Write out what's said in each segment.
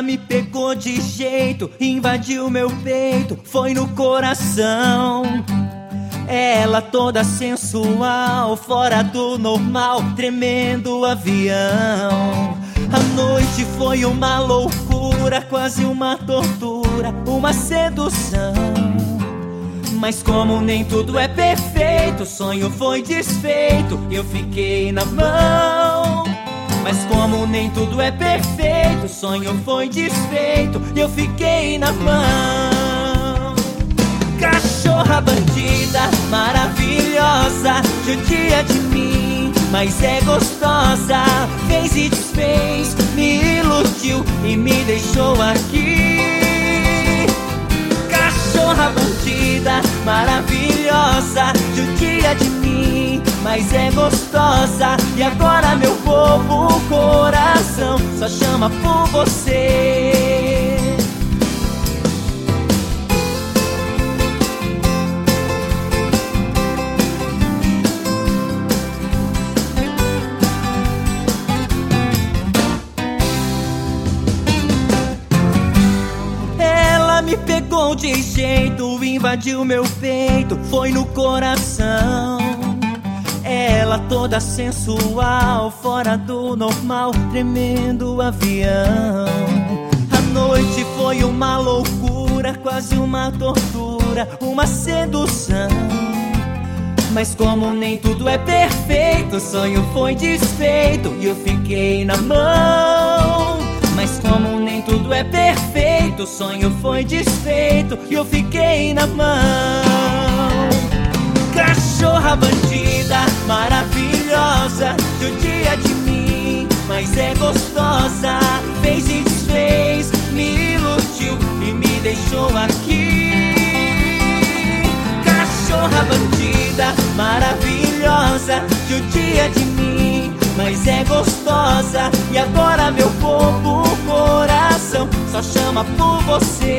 me pegou de jeito, invadiu meu peito, foi no coração. Ela toda sensual, fora do normal, tremendo avião. A noite foi uma loucura, quase uma tortura, uma sedução. Mas como nem tudo é perfeito, o sonho foi desfeito, eu fiquei na mão. Mas como nem tudo é perfeito, o sonho foi desfeito, eu fiquei na mão. Cachorra bandida, maravilhosa, judia de mim, mas é gostosa. Fez e desfez, me iludiu e me deixou aqui. Cachorra bandida, maravilhosa, judia de mim, mas é gostosa. E agora meu povo, coração só chama por você. Me pegou de jeito, invadiu meu peito, foi no coração. Ela toda sensual, fora do normal, tremendo avião. A noite foi uma loucura, quase uma tortura, uma sedução. Mas como nem tudo é perfeito, o sonho foi desfeito e eu fiquei na mão. Mas como nem tudo é perfeito, o sonho foi desfeito e eu fiquei na mão. Cachorra bandida, maravilhosa, judia de mim, mas é gostosa. Fez e desfez, me iludiu e me deixou aqui. Cachorra bandida, maravilhosa, judia de mim, mas é gostosa. E agora meu povo, coração só chama por você.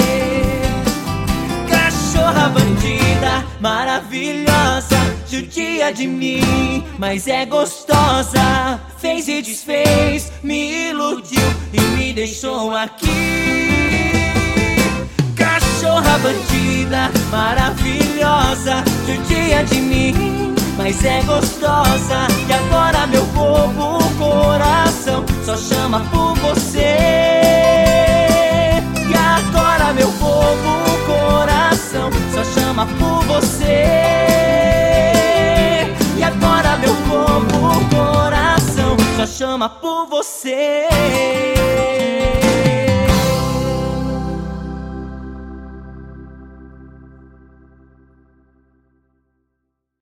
Cachorra bandida, maravilhosa, judia de mim, mas é gostosa. Fez e desfez, me iludiu e me deixou aqui. Cachorra bandida, maravilhosa, judia de mim, mas é gostosa. E agora meu povo, coração só chama por você. E agora meu povo, coração só chama por você. E agora meu povo, coração só chama por você.